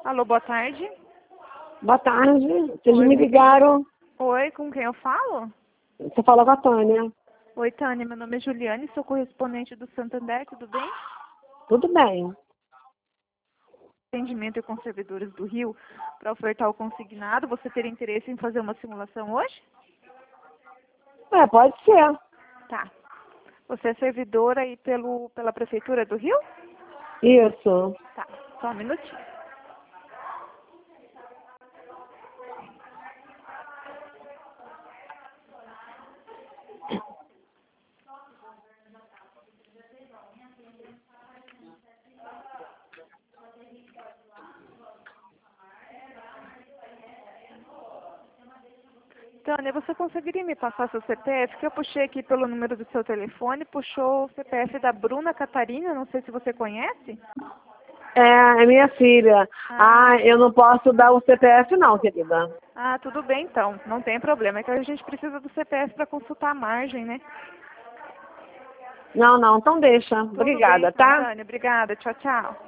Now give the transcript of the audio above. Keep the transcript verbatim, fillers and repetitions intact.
Alô, boa tarde. Boa tarde. Vocês Oi. me ligaram. Oi, com quem eu falo? Você falou com a Tânia. Oi, Tânia, meu nome é Juliane, sou correspondente do Santander, tudo bem? Tudo bem. Atendimento com servidores do Rio para ofertar o consignado. Você teria interesse em fazer uma simulação hoje? É, pode ser. Tá. Você é servidora aí pelo, pela Prefeitura do Rio? Isso. Tá, só um minutinho. Tânia, você conseguiria me passar seu C P F? Que eu puxei aqui pelo número do seu telefone, puxou o C P F da Bruna Catarina, não sei se você conhece. É, é minha filha. Ah. Ah, eu não posso dar o C P F não, querida. Ah, tudo bem então, não tem problema. É que a gente precisa do C P F para consultar a margem, né? Não, não, então deixa. Tudo bem, Obrigada, então, tá? Tânia. Obrigada. Tchau, tchau.